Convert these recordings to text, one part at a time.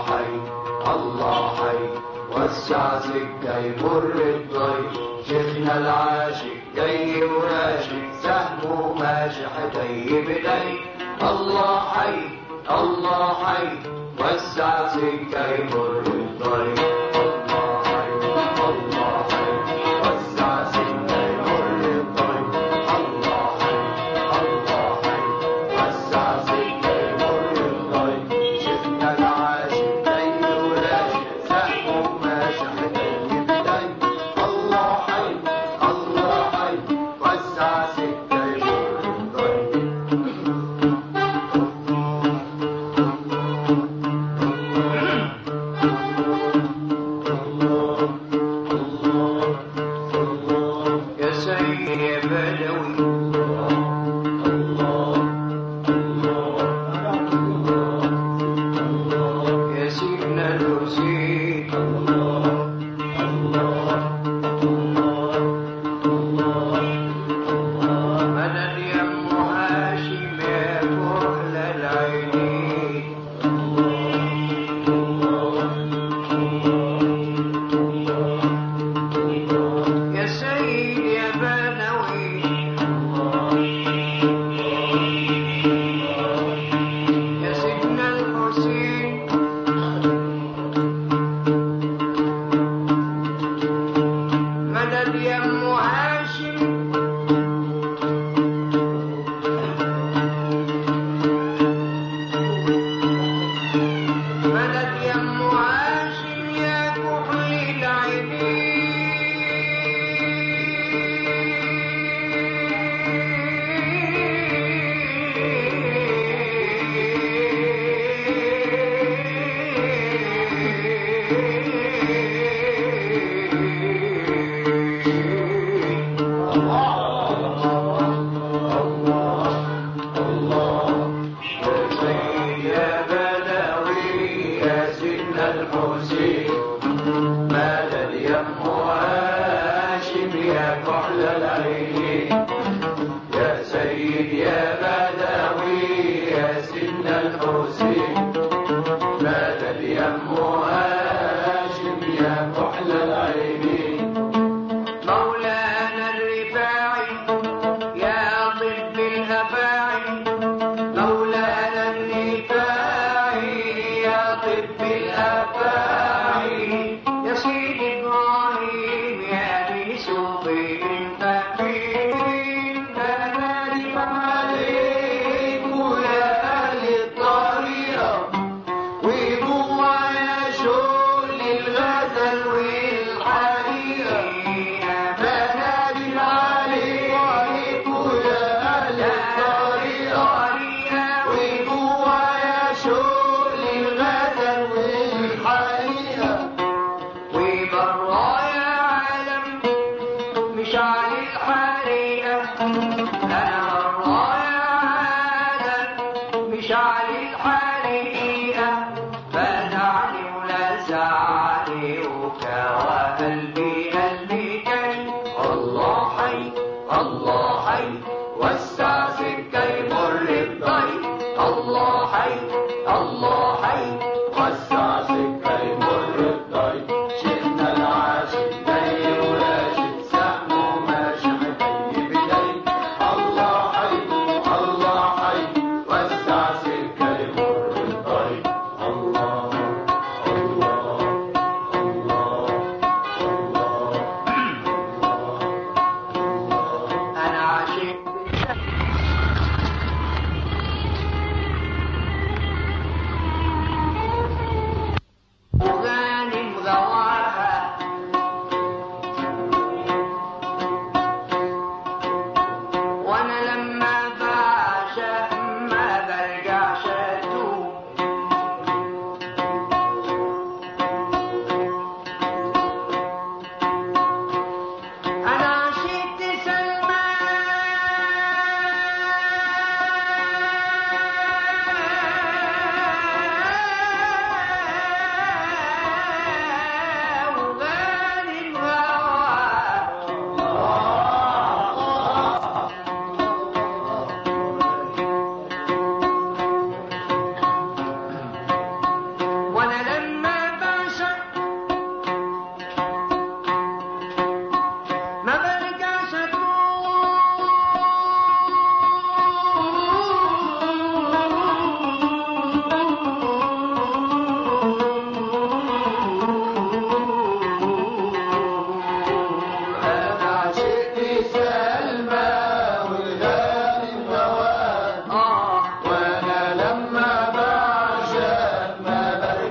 حي الله حي وسع سكة يمر الضيق شيخنا العاشق جاي وراشق سهمه ماشح دي بدي الله حي الله حي وسع سكة يمر الضيق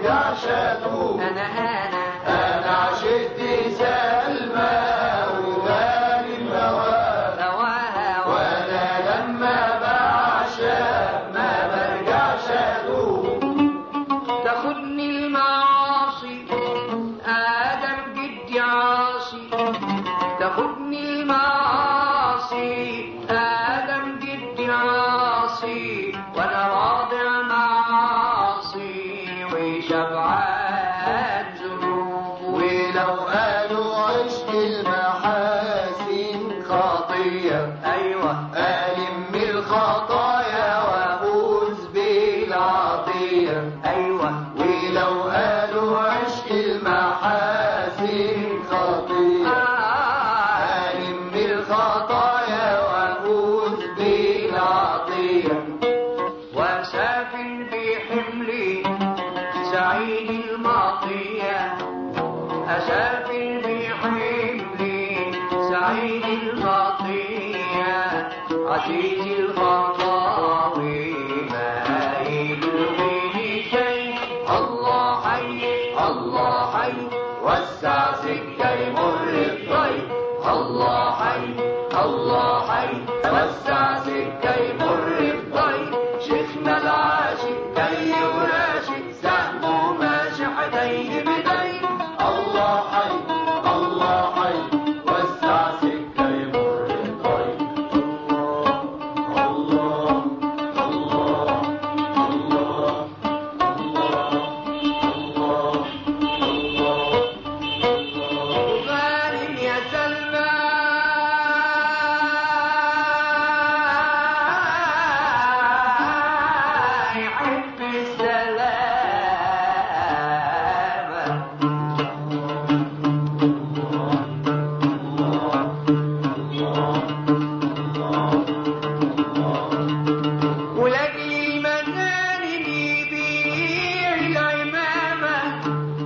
برجعش اتوب. انا عشقت سلمى وغالي بهواها، وانا لما بعشق ما برجعش اتوب. تاخدني المعاصي آدم جدي عاصي، تاخدني المعاصي آدم جدي عاصي، وانا واضع معاصي وشبعان ذنوب. ولو قالوا عشق المحاسن خطية، ايوه ألم الخطايا وأفوز بالعطية. ايوه ولو قالوا عشق المحاسن خطية، ألم الخطايا وأفوز بالعطية. وسافن بحملي سعيد المطية، أسافر بحملي سعيد المطية، عزيز الخطاوي ما يلغيني شيء. الله حي الله حي وسع سكة يمر الطيب. الله حي الله حي وسع سكة يمر الطيب. شيخنا العاشق جاي وراشق، سهمه ماشي حدين بدين. الله حي الله حي وسع سكة يمر الطيب. الله الله الله الله الله الله. غالب يا سلمى يحب السلامة. ولأجل المغانم يبيع العمامة.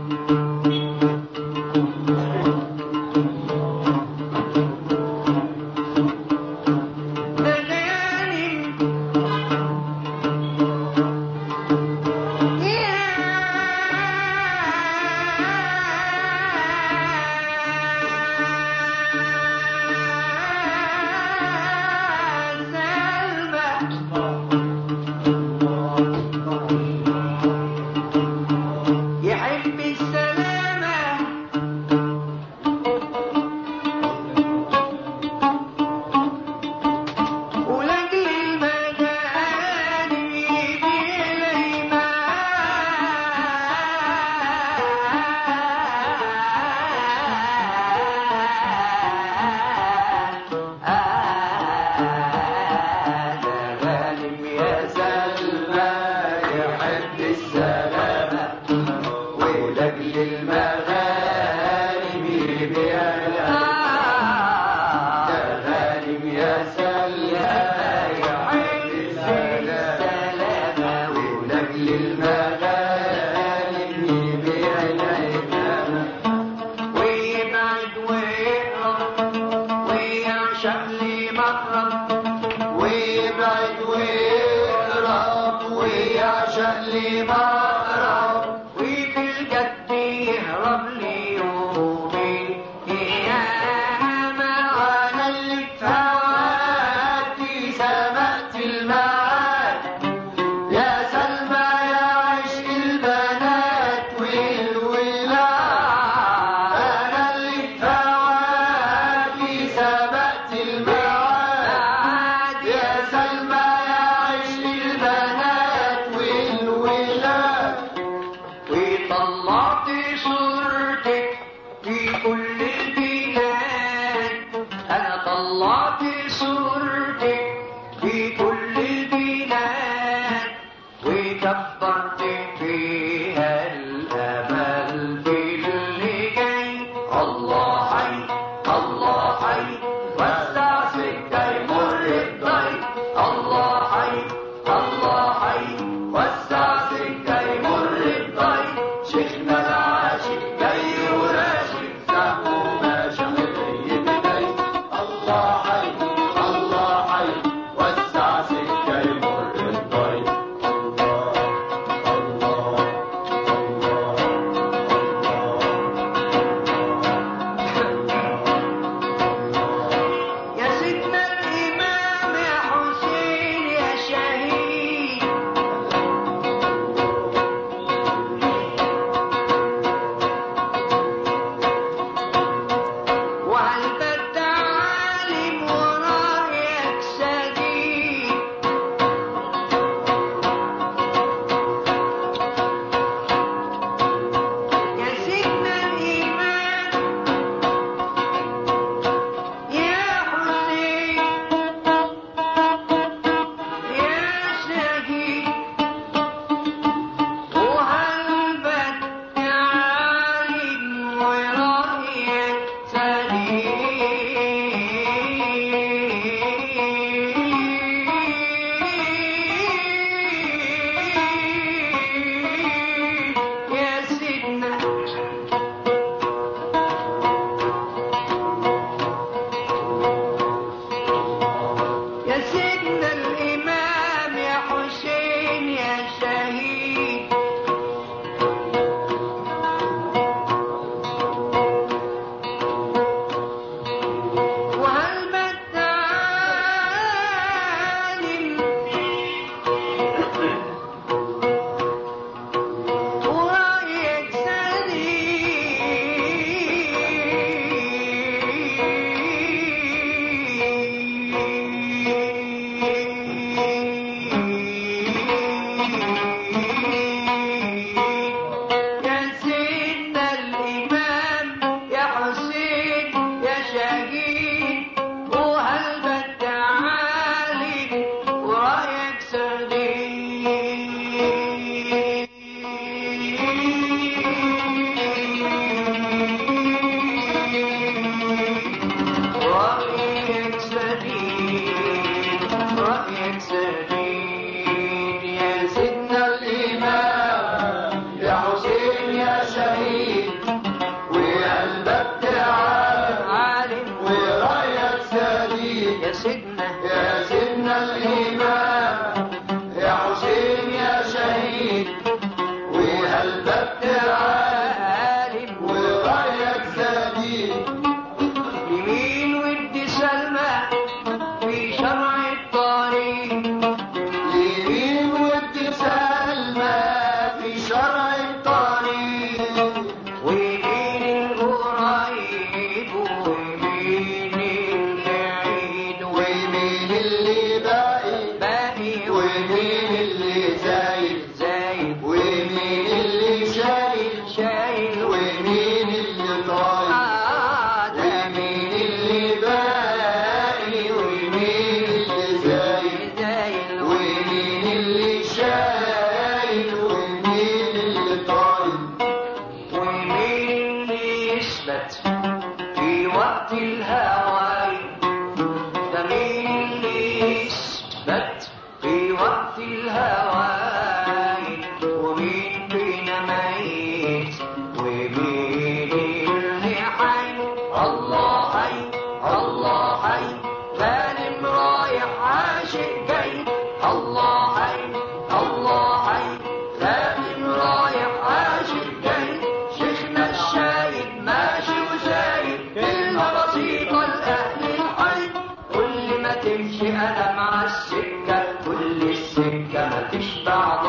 يحب السلامة. ولأجل المغانم يبيع غالب يا سلمى يحب السلامة، ولأجل المغانم يبيع غالب يا سلمى يحب السلامة، ولأجل المغانم يبيع العمامة. ويبعد ويقرب ويعشق لي مقرب، ويبعد ويقرب ويعشق لي مقرب. وفي الجد يهرب لي يومي قيامة. أنا اللي في هواكي سبقت الميعاد، يا سلمى يا عشق البنات والولاد. أنا اللي في هواكي سبقت الميعاد، يا سلمى يا عشق البنات والولاد. وطلعت صورتك في كل البلاد، أنا طلعت صورتك في كل البلاد، وكبرت فيها الأمل في اللي جاي. الله حي الله حي وسع سكة يمر الطيب. الله حي الله حي وسع سكة يمر الطيب. شيخنا العاشق جاي وراشق، سهمه الله حي الله حي خادم رايح عاشق جاي شيخنا الشايب ماشي وسايب كلمة بسيطة لأهل الحي كل ما تمشي أنا مع السكة كل السكة ما تشبع